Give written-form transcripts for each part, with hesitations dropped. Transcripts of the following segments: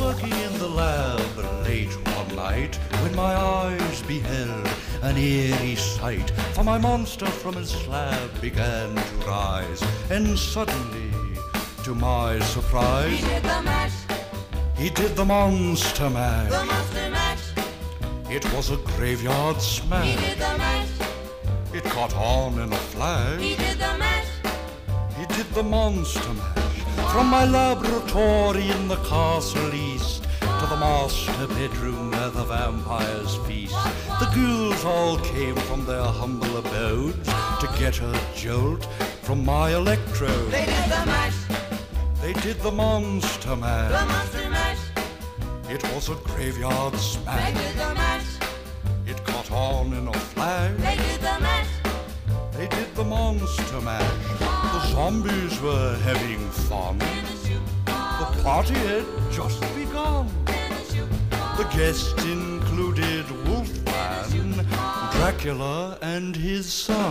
working in the lab late one night when my eyes beheld an eerie sight. For my monster from his slab began to rise, and suddenly, to my surprise, He did the mash. he did the monster mash. The monster mash. It was a graveyard He smash. did the mash. It caught on in a flash. He did the mash. He did the monster mash. From my laboratory in the castle east to the master bedroom where the vampires feast, the ghouls all came from their humble abodes to get a jolt from my electrode. They did the mash. They did the monster The mash. monster mash. It was a graveyard They smash. did the mash. It caught on in a flash. They did the mash. They did the monster mash. The zombies were having fun. In the shoe. The party had just begun. In the shoe. The guests included Wolfman, Dracula, and his son.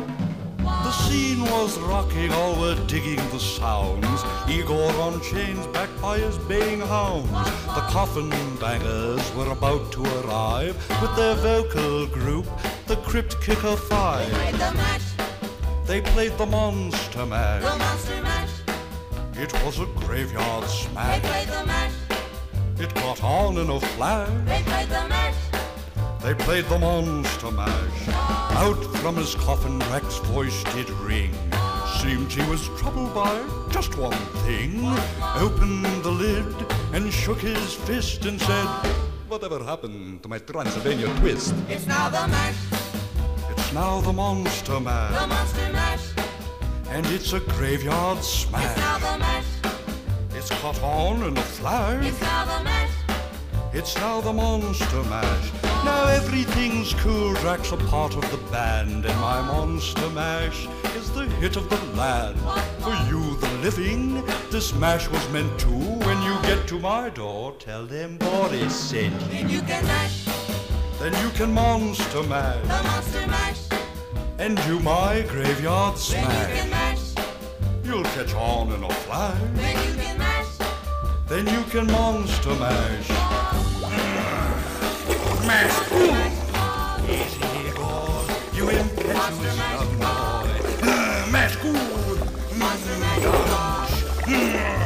The scene was rocking, all were digging the sounds. Igor on chains, backed by his baying hounds. The coffin bangers were about to arrive with their vocal group, the Crypt Kicker Five. They played the mash. They played the monster The mash. monster mash. It was a graveyard They smash. played the mash. It caught on in a flash. They played the mash. They played the monster mash. Out from his coffin, Drac's voice did ring. Seemed he was troubled by just one thing. Opened the lid and shook his fist and said, "Whatever happened to my Transylvania twist?" It's now the mash. It's now the monster mash. The monster mash. And it's a graveyard It's smash. now the mash. It's caught on in a flash. It's now the mash. It's now the monster mash. Now everything's cool, Drac's a part of the band, and my monster mash is the hit of the land. For you, the living, this mash was meant to. When you get to my door, tell them Boris sent you. Then you can mash. Then you can monster mash The monster mash. and do my graveyard Then you smash. can mash. You'll catch on in a flash. Then you can mash. Then you can monster mash. Mash. Easy, Igor, you impetuous young boy. Mash good. Monster mash.